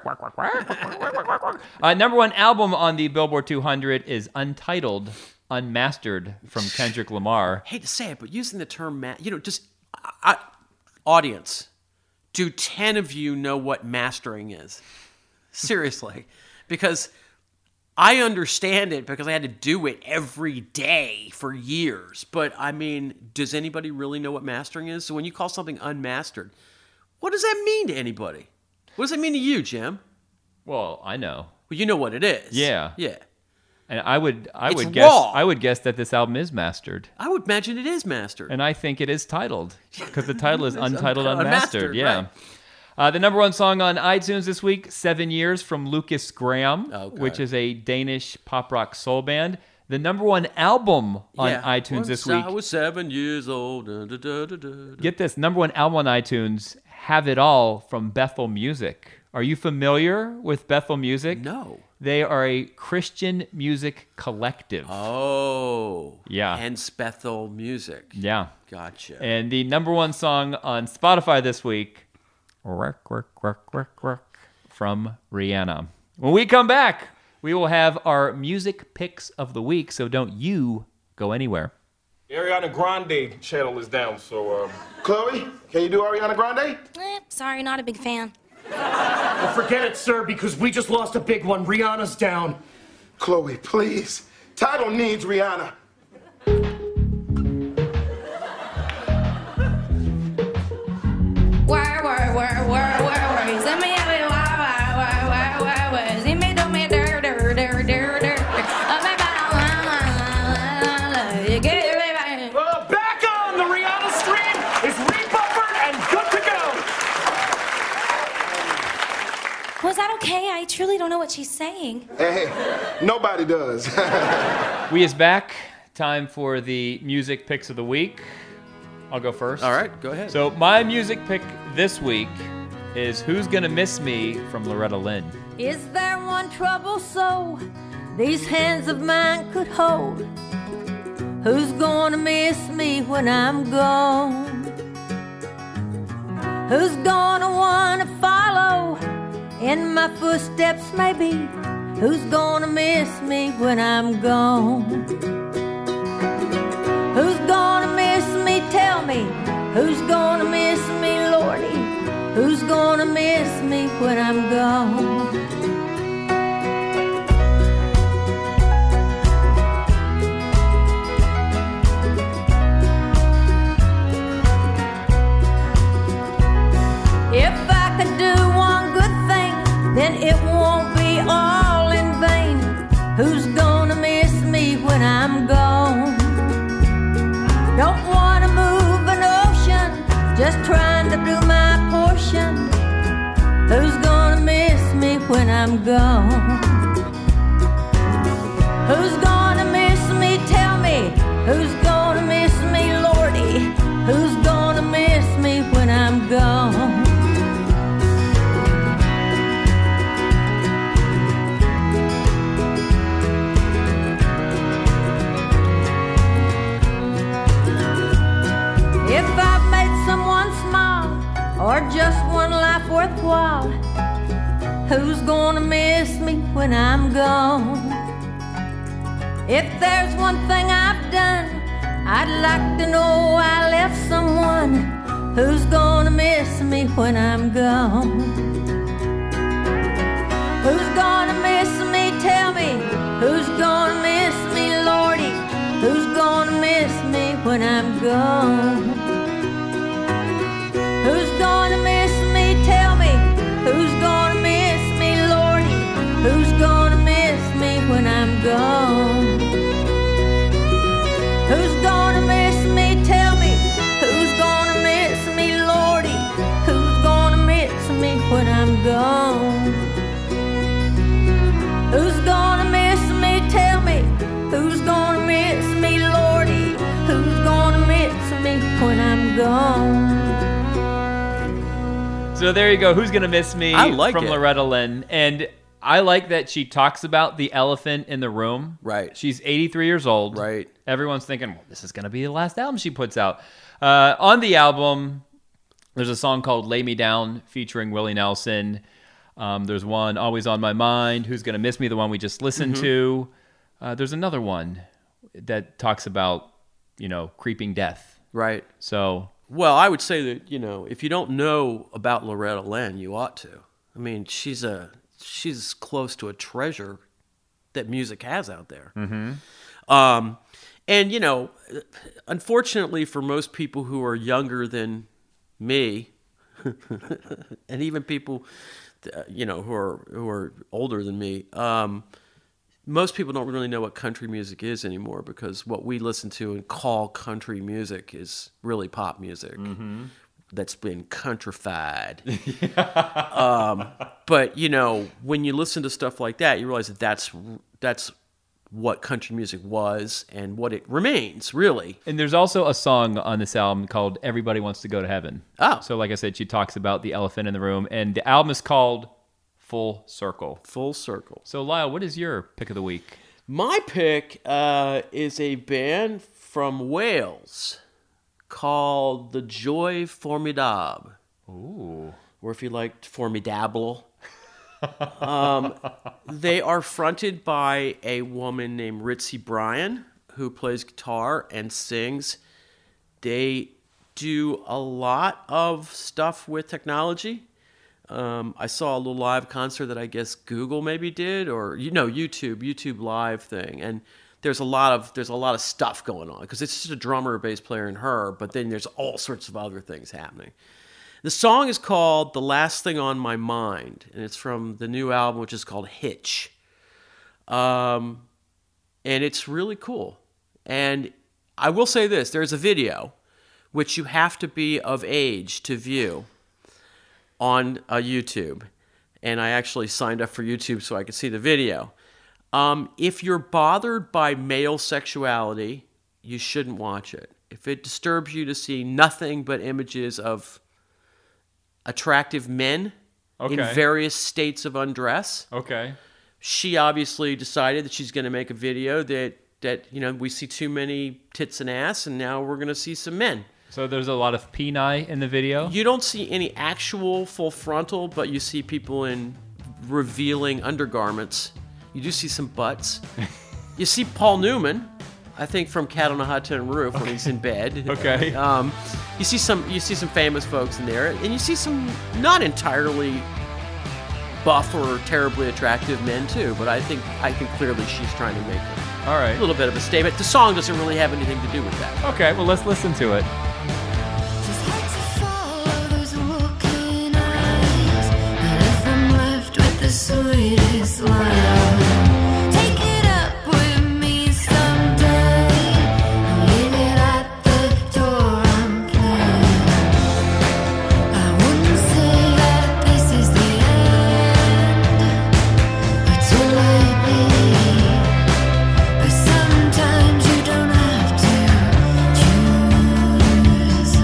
Number one album on the Billboard 200 is Untitled, Unmastered from Kendrick Lamar. Hate to say it, but using the term just audience, do 10 of you know what mastering is? Seriously, because I understand it because I had to do it every day for years. But I mean, does anybody really know what mastering is? So when you call something unmastered, what does that mean to anybody? What does that mean to you, Jim? Well, I know. Well, you know what it is. Yeah. Yeah. And I would It's guess raw. I would guess that this album is mastered. I would imagine it is mastered. And I think it is titled because the title is Untitled Unmastered, Unmastered. Yeah. The number one song on iTunes this week, 7 Years from Lucas Graham, Okay. which is a Danish pop rock soul band. The number one album on Yeah. iTunes this Once week. I was 7 years old. Da, da, da, da, da. Get this, number one album on iTunes, Have It All from Bethel Music. Are you familiar with Bethel Music? No. They are a Christian music collective. Oh. Yeah. Hence Bethel Music. Yeah. Gotcha. And the number one song on Spotify this week, Work from Rihanna. When we come back, we will have our music picks of the week, so don't you go anywhere. Ariana Grande channel is down, so Chloe, can you do Ariana Grande? Sorry, not a big fan. Well, forget it, sir, because we just lost a big one. Rihanna's down. Chloe, please. Tidal needs Rihanna. Send me every why. See me do me dir. Back on the Rihanna stream is rebuffered and good to go. Was that okay? I truly don't know what she's saying. Hey, nobody does. We is back. Time for the music picks of the week. I'll go first. All right, go ahead. So my music pick this week is Who's Gonna Miss Me from Loretta Lynn. Is there one trouble so these hands of mine could hold? Who's gonna miss me when I'm gone? Who's gonna wanna follow in my footsteps maybe? Who's gonna miss me when I'm gone? Who's gonna miss me? Tell me. Who's gonna miss me, Lordy? Who's gonna miss me when I'm gone? If I could do one good thing, then it won't be all in vain. Who's gonna miss me when I'm gone? Don't wanna move an ocean, just trying to do my portion. Who's gonna miss me when I'm gone? Who's gonna miss me? Tell me. Who's gonna miss me, Lordy? Who's gonna miss me when I'm gone? If I've made someone smile, or just one life worthwhile, who's gonna miss me when I'm gone? If there's one thing I've done, I'd like to know I left someone. Who's gonna miss me when I'm gone? Who's gonna miss me? Tell me. Who's gonna miss me, Lordy? Who's gonna miss me when I'm gone? Who's gonna miss me? Tell me. Who's gonna miss me, Lordy? Who's gonna miss me when I'm gone? Who's gonna miss me? Tell me. Who's gonna miss me, Lordy? Who's gonna miss me when I'm gone? So there you go. Who's Gonna Miss Me I like from it. Loretta Lynn. And I like that she talks about the elephant in the room. Right. She's 83 years old. Right. Everyone's thinking, well, this is going to be the last album she puts out. On the album, there's a song called Lay Me Down featuring Willie Nelson. There's one, Always on My Mind, Who's Gonna Miss Me, the one we just listened to. There's another one that talks about, creeping death. Right. So... Well, I would say that, if you don't know about Loretta Lynn, you ought to. I mean, she's close to a treasure that music has out there. Mm-hmm. And, unfortunately for most people who are younger than me, and even people, who are older than me, most people don't really know what country music is anymore, because what we listen to and call country music is really pop music that's been countrified. But, when you listen to stuff like that, you realize that that's what country music was and what it remains, really. And there's also a song on this album called Everybody Wants to Go to Heaven. Oh. So like I said, she talks about the elephant in the room, and the album is called Full Circle. Full Circle. So, Lyle, what is your pick of the week? My pick is a band from Wales called the Joy Formidable. Ooh. Or if you liked Formidable. They are fronted by a woman named Ritzy Bryan, who plays guitar and sings. They do a lot of stuff with technology. I saw a little live concert that I guess Google maybe did, or YouTube live thing, and there's a lot of stuff going on, because it's just a drummer, a bass player, and her, but then there's all sorts of other things happening. The song is called "The Last Thing on My Mind," and it's from the new album, which is called Hitch, and it's really cool. And I will say this: there's a video, which you have to be of age to view, on YouTube, and I actually signed up for YouTube so I could see the video. If you're bothered by male sexuality, you shouldn't watch it. If it disturbs you to see nothing but images of attractive men in various states of undress, she obviously decided that she's going to make a video that we see too many tits and ass, and now we're going to see some men. So there's a lot of peni in the video? You don't see any actual full frontal, but you see people in revealing undergarments. You do see some butts. You see Paul Newman, I think from Cat on a Hot Tin Roof, when he's in bed. Okay. You see some famous folks in there, and you see some not entirely buff or terribly attractive men too. But I think clearly she's trying to make a little bit of a statement. The song doesn't really have anything to do with that. Okay, well, let's listen to it. Sweetest line. Take it up with me someday. Leave it at the door, I'm playing. I wouldn't say that this is the end, but too late, baby. But sometimes you don't have to choose.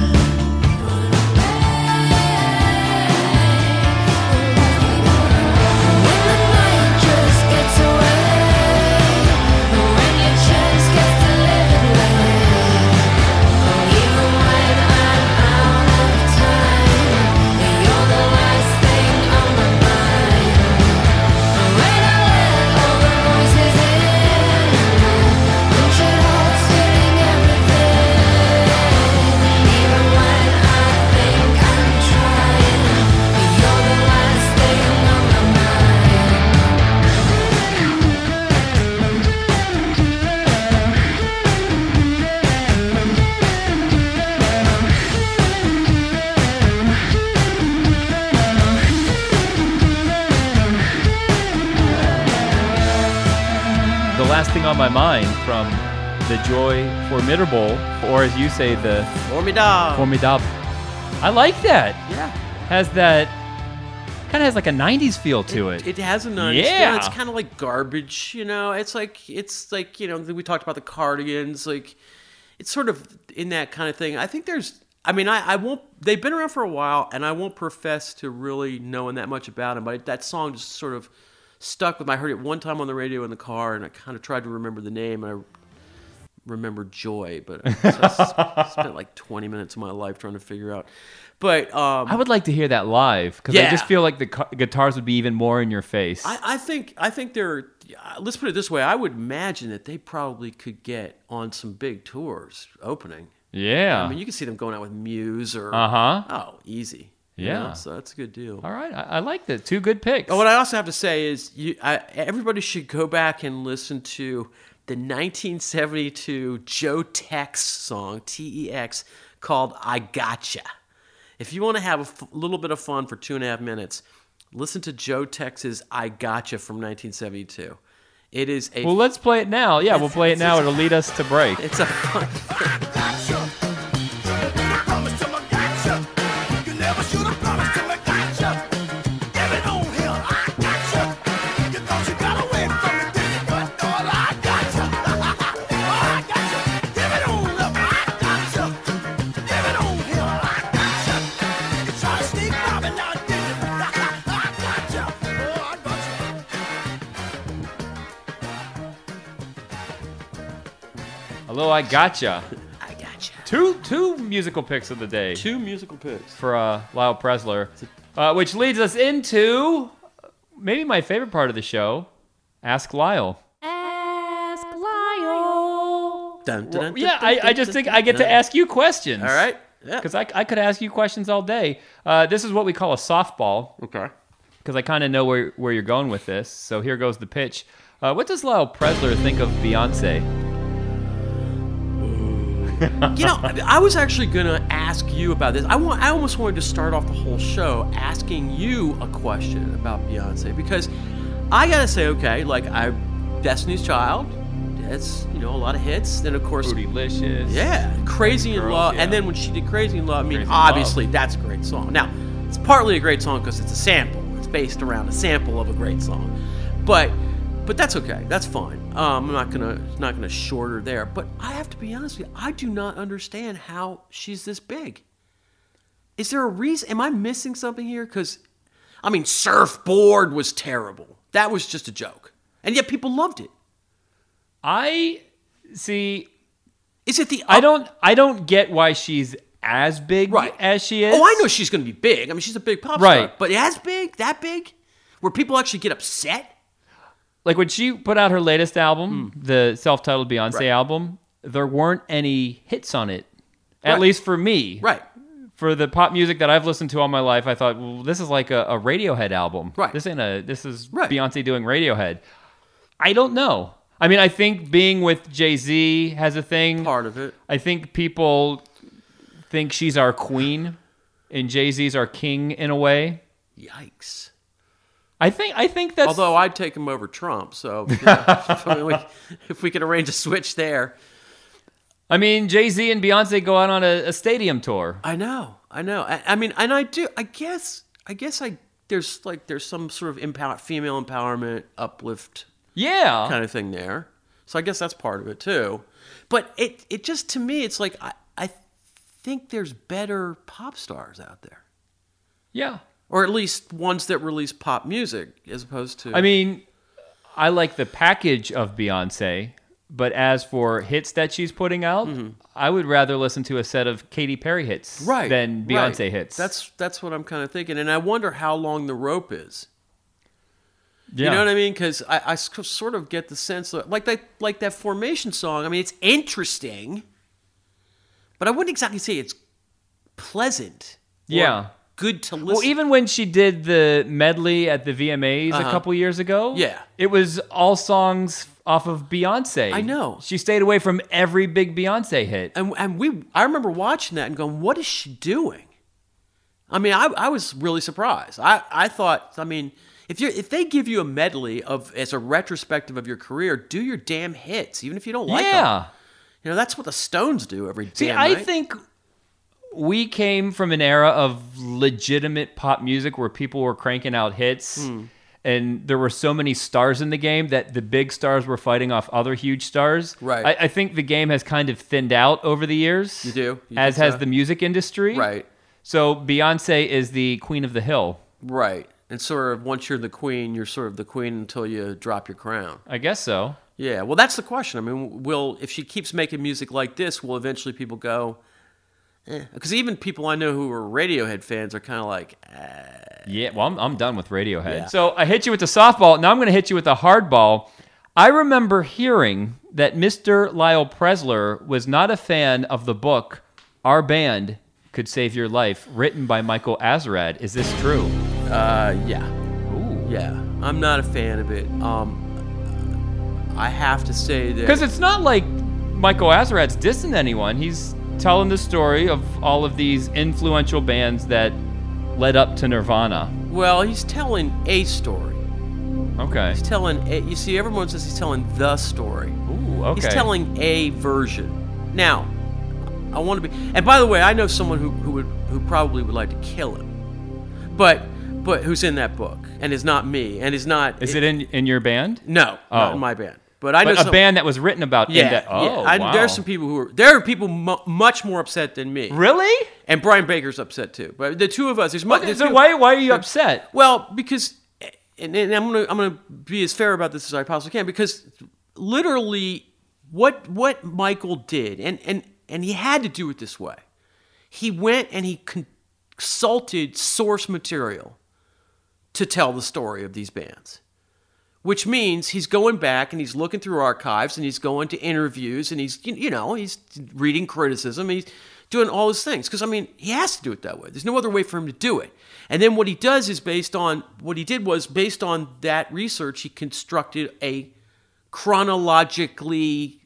Last Thing on My Mind from the Joy Formidable, or as you say, the Formidable. I like that. Yeah. Has that, kind of has like a 90s feel to it. It has a 90s feel. It's kind of like garbage, It's like, we talked about the Cardigans. Like, it's sort of in that kind of thing. I think there's I mean, I won't. They've been around for a while, and I won't profess to really knowing that much about them. But that song just sort of stuck with me. I heard it one time on the radio in the car, and I kind of tried to remember the name. And I remembered Joy, but I spent like 20 minutes of my life trying to figure out. But I would like to hear that live because I just feel like the guitars would be even more in your face. I think they're. Let's put it this way: I would imagine that they probably could get on some big tours opening. Yeah, I mean, you can see them going out with Muse or easy. Yeah, so that's a good deal. All right, I like that. 2 good picks. Oh, what I also have to say is, everybody should go back and listen to the 1972 Joe Tex song, Tex, called "I Gotcha." If you want to have a little bit of fun for 2.5 minutes, listen to Joe Tex's "I Gotcha" from 1972. It is a. Well, let's play it now. Yeah, we'll play it now. It'll lead us to break. It's a fun. Hello, I gotcha. I gotcha. Two musical picks of the day. 2 musical picks for Lyle Presler, which leads us into maybe my favorite part of the show, Ask Lyle. Ask Lyle. Dun, dun, dun, Yeah, dun, I just think I get to ask you questions. All right. Yeah. Because I could ask you questions all day. This is what we call a softball. Okay. Because I kind of know where you're going with this. So here goes the pitch. What does Lyle Presler think of Beyonce? I was actually going to ask you about this. I almost wanted to start off the whole show asking you a question about Beyonce, because I got to say, okay, like Destiny's Child, that's, a lot of hits. Then, of course, Bootylicious. Yeah, Crazy in Love. yeah. And then when she did Crazy in Love, I mean, Crazy in obviously, Love. that's a great song. Now, it's partly a great song because it's a sample. It's based around a sample of a great song. But that's okay. That's fine. I'm not gonna short her there. But I have to be honest with you. I do not understand how she's this big. Is there a reason? Am I missing something here? Because, I mean, Surfboard was terrible. That was just a joke, and yet people loved it. I see. Is it the? I don't get why she's as big as she is. Oh, I know she's going to be big. I mean, she's a big pop star. But as big, that big, where people actually get upset. Like when she put out her latest album, the self-titled Beyonce album, there weren't any hits on it, at least for me. Right. For the pop music that I've listened to all my life, I thought, well, this is like a Radiohead album. Right. This is Beyonce doing Radiohead. I don't know. I mean, I think being with Jay-Z has a thing. Part of it. I think people think she's our queen, and Jay-Z's our king in a way. Yikes. I think that's. Although I'd take him over Trump, so if we could arrange a switch there. I mean, Jay-Z and Beyonce go out on a stadium tour. I know. I mean, and I do. I guess there's some sort of female empowerment, uplift, kind of thing there. So I guess that's part of it too. But it just, to me, it's like I think there's better pop stars out there. Yeah. Or at least ones that release pop music as opposed to... I mean, I like the package of Beyonce, but as for hits that she's putting out, I would rather listen to a set of Katy Perry hits than Beyonce hits. That's what I'm kind of thinking. And I wonder how long the rope is. Yeah. You know what I mean? Because I sort of get the sense that, like that Formation song, I mean, it's interesting, but I wouldn't exactly say it's pleasant. Yeah. Good to listen. Well, even when she did the medley at the VMAs a couple years ago, it was all songs off of Beyonce. I know. She stayed away from every big Beyonce hit. And I remember watching that and going, what is she doing? I mean, I was really surprised. I thought, I mean, if they give you a medley as a retrospective of your career, do your damn hits, even if you don't like them. You know, that's what the Stones do every damn night. I think we came from an era of legitimate pop music where people were cranking out hits. and there were so many stars in the game that the big stars were fighting off other huge stars. Right. I think the game has kind of thinned out over the years. You do? You as think has so? the music industry. Right. So Beyonce is the queen of the hill. Right. And sort of once you're the queen, you're sort of the queen until you drop your crown. I guess so. Yeah. Well, that's the question. I mean, if she keeps making music like this, will eventually people go, Because even people I know who are Radiohead fans are kind of like, Yeah, well, I'm done with Radiohead. Yeah. So I hit you with the softball. Now I'm going to hit you with the hardball. I remember hearing that Mr. Lyle Presler was not a fan of the book Our Band Could Save Your Life, written by Michael Azerrad. Is this true? Yeah. Ooh. Yeah. I'm not a fan of it. I have to say that... Because it's not like Michael Azerrad's dissing anyone. He's telling the story of all of these influential bands that led up to Nirvana. Well, he's telling a story. Okay. He's telling... you see, everyone says he's telling the story. Ooh, okay. He's telling a version. Now, I want to be... And by the way, I know someone who probably would like to kill him. But who's in that book. And is not me. And is not... Is it in your band? No, not in my band. But I know a band that was written about. Yeah, in that. Oh, yeah. Wow. There's some people who are... There are people much more upset than me. Really? And Brian Baker's upset too. But the two of us... So why are you upset? Well, because... And I'm gonna be as fair about this as I possibly can, because literally what Michael did, and he had to do it this way. He went and he consulted source material to tell the story of these bands, which means he's going back and he's looking through archives and he's going to interviews and he's he's reading criticism. He's doing all those things because he has to do it that way. There's no other way for him to do it. And then what he does is based on that research, he constructed a chronologically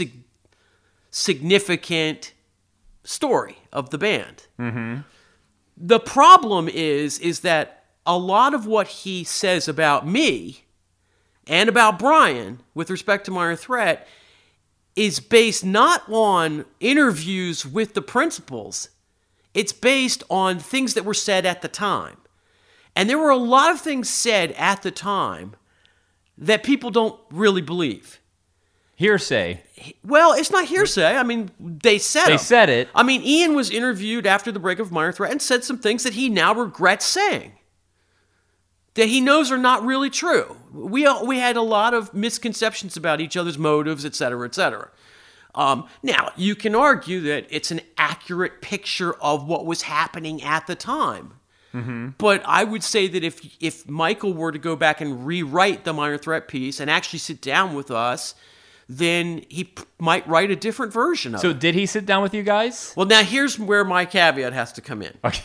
significant story of the band. Mm-hmm. The problem is that a lot of what he says about me and about Brian with respect to Minor Threat is based not on interviews with the principals. It's based on things that were said at the time. And there were a lot of things said at the time that people don't really believe. Hearsay. Well, it's not hearsay. They said They said it. Ian was interviewed after the break of Minor Threat and said some things that he now regrets saying, that he knows are not really true. We had a lot of misconceptions about each other's motives, et cetera, et cetera. Now, you can argue that it's an accurate picture of what was happening at the time. Mm-hmm. But I would say that if Michael were to go back and rewrite the Minor Threat piece and actually sit down with us, then he might write a different version of it. So did he sit down with you guys? Well, now here's where my caveat has to come in. Okay.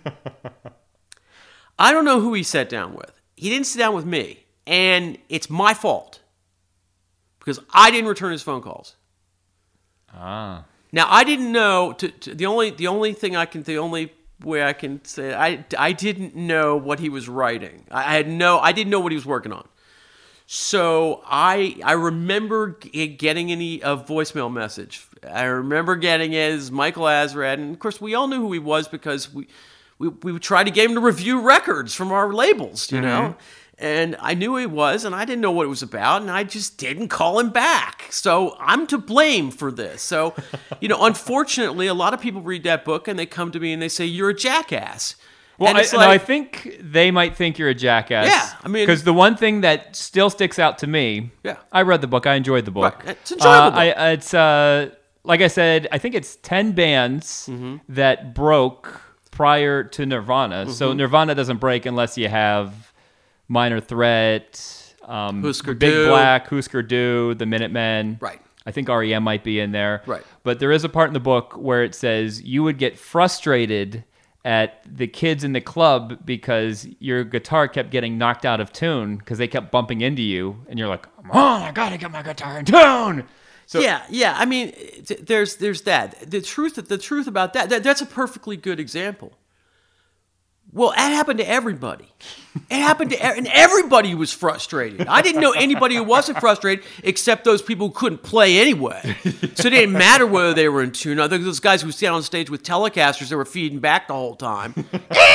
I don't know who he sat down with. He didn't sit down with me. And it's my fault. Because I didn't return his phone calls. Ah. Now, I didn't know... The only way I can say... I didn't know what he was writing. I didn't know what he was working on. So I remember getting a voicemail message. I remember getting it as Michael Azerrad. And, of course, we all knew who he was because we would try to get him to review records from our labels, you know? And I knew who he was, and I didn't know what it was about, and I just didn't call him back. So I'm to blame for this. So, unfortunately, a lot of people read that book, and they come to me and they say, you're a jackass. Well, I think they might think you're a jackass. Yeah, because the one thing that still sticks out to me, yeah, I read the book, I enjoyed the book. Right. It's enjoyable. It's like I said, I think it's 10 bands that broke prior to Nirvana. So Nirvana doesn't break unless you have Minor Threat, Husker Big Du. Black, Husker Du, the Minutemen. Right. I think REM might be in there. Right. But there is a part in the book where it says you would get frustrated at the kids in the club because your guitar kept getting knocked out of tune because they kept bumping into you, and you're like, "Come on, I gotta get my guitar in tune." So yeah. There's that. The truth about that's a perfectly good example. Well, that happened to everybody. It happened to and everybody was frustrated. I didn't know anybody who wasn't frustrated except those people who couldn't play anyway. So it didn't matter whether they were in tune. I think those guys who stand on stage with Telecasters that were feeding back the whole time.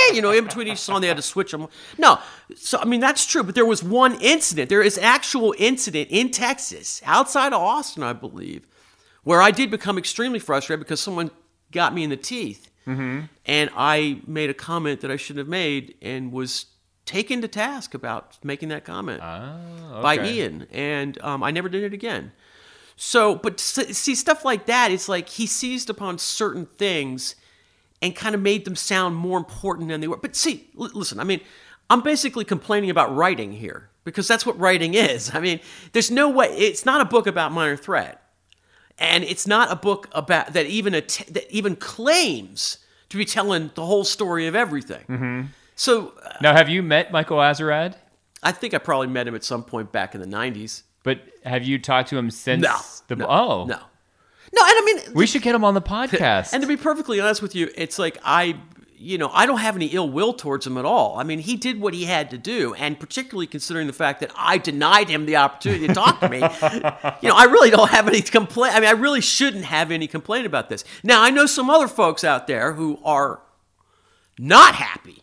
You know, in between each song, they had to switch them. No. So, I mean, that's true. But there was one incident. There is actual incident in Texas, outside of Austin, I believe, where I did become extremely frustrated because someone got me in the teeth. Mm-hmm. And I made a comment that I shouldn't have made and was taken to task about making that comment by Ian. And I never did it again. So, but see, stuff like that, it's like he seized upon certain things and kind of made them sound more important than they were. But see, listen, I mean, I'm basically complaining about writing here because that's what writing is. I mean, there's no way, it's not a book about Minor Threat. And it's not a book about that even claims to be telling the whole story of everything. Mm-hmm. So now, have you met Michael Azerrad? I think I probably met him at some point back in the 90s. But have you talked to him since? No. No. And I mean, we should get him on the podcast. And to be perfectly honest with you, it's like I don't have any ill will towards him at all. I mean, he did what he had to do, and particularly considering the fact that I denied him the opportunity to talk to me, I really don't have any complaint. I mean, I really shouldn't have any complaint about this. Now, I know some other folks out there who are not happy.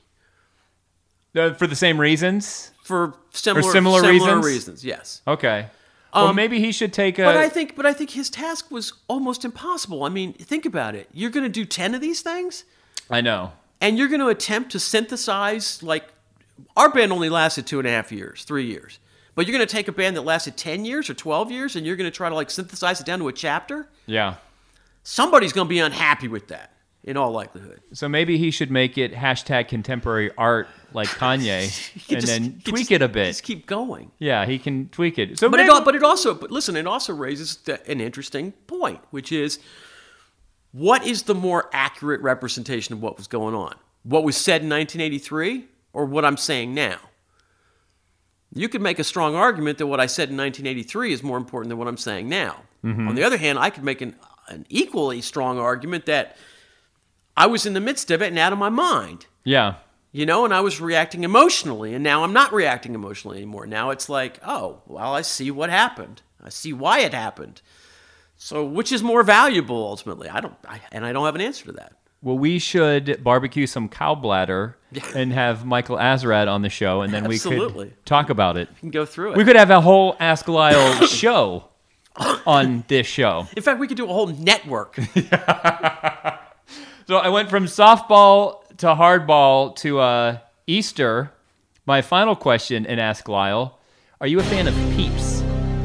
For the same reasons? For similar reasons, yes. Okay. Well, maybe he should take a... But I think his task was almost impossible. I mean, think about it. You're going to do 10 of these things? I know. And you're going to attempt to synthesize, like, our band only lasted 2.5 years, 3 years. But you're going to take a band that lasted 10 years or 12 years, and you're going to try to, like, synthesize it down to a chapter? Yeah. Somebody's going to be unhappy with that, in all likelihood. So maybe he should make it #contemporary art like Kanye, and then tweak it a bit. Just keep going. Yeah, he can tweak it. So, but it also raises an interesting point, which is, what is the more accurate representation of what was going on? What was said in 1983 or what I'm saying now? You could make a strong argument that what I said in 1983 is more important than what I'm saying now. Mm-hmm. On the other hand, I could make an equally strong argument that I was in the midst of it and out of my mind. Yeah. And I was reacting emotionally, and now I'm not reacting emotionally anymore. Now it's like, oh, well, I see what happened. I see why it happened. So, which is more valuable ultimately? I don't have an answer to that. Well, we should barbecue some cow bladder and have Michael Azerrad on the show, and then we could talk about it. We can go through it. We could have a whole Ask Lyle show on this show. In fact, we could do a whole network. So I went from softball to hardball to Easter. My final question in Ask Lyle: are you a fan of Peeps?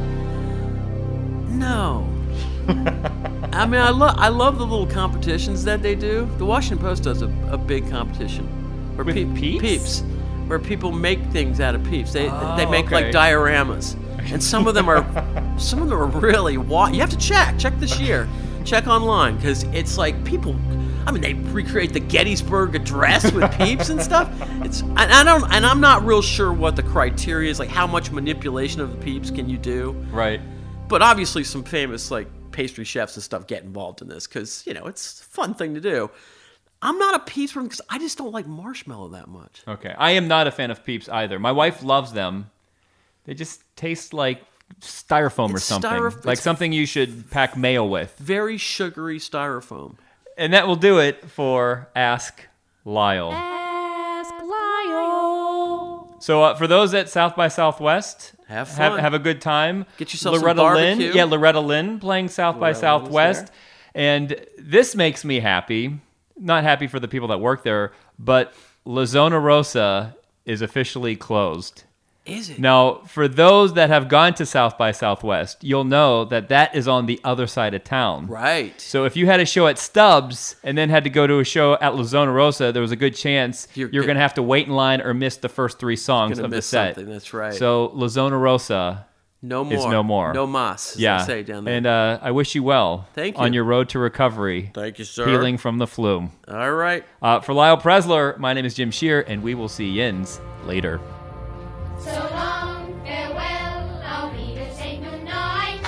No. I mean, I love the little competitions that they do. The Washington Post does a big competition where with Peeps? Peeps, where people make things out of Peeps. They make like dioramas, and some of them are really you have to check this year. Check online, because it's like people. I mean, they recreate the Gettysburg Address with Peeps and stuff. I'm not real sure what the criteria is, like how much manipulation of the Peeps can you do. Right. But obviously, some famous like pastry chefs and stuff get involved in this because it's a fun thing to do. I'm not a Peeps fan because I just don't like marshmallow that much. Okay, I am not a fan of Peeps either. My wife loves them. They just taste like styrofoam or something. Like something you should pack mayo with. Very sugary styrofoam. And that will do it for Ask Lyle. Ask Lyle. So for those at South by Southwest, have fun. Have a good time. Get yourself some barbecue. Loretta Lynn playing South by Southwest. And this makes me happy. Not happy for the people that work there, but La Zona Rosa is officially closed. Is it? Now, for those that have gone to South by Southwest, you'll know that is on the other side of town. Right. So if you had a show at Stubbs and then had to go to a show at La Zona Rosa, there was a good chance you're going to have to wait in line or miss the first 3 songs of the set. Something. That's right. So La Zona Rosa is no more. No mas, as they say down there. And I wish you well. Thank you. On your road to recovery. Thank you, sir. Healing from the flu. All right. For Lyle Presler, my name is Jim Shear, and we will see yins later. So long, farewell, I'll be to say goodnight.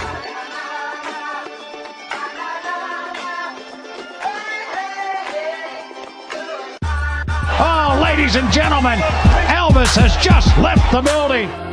Oh, ladies and gentlemen, Elvis has just left the building.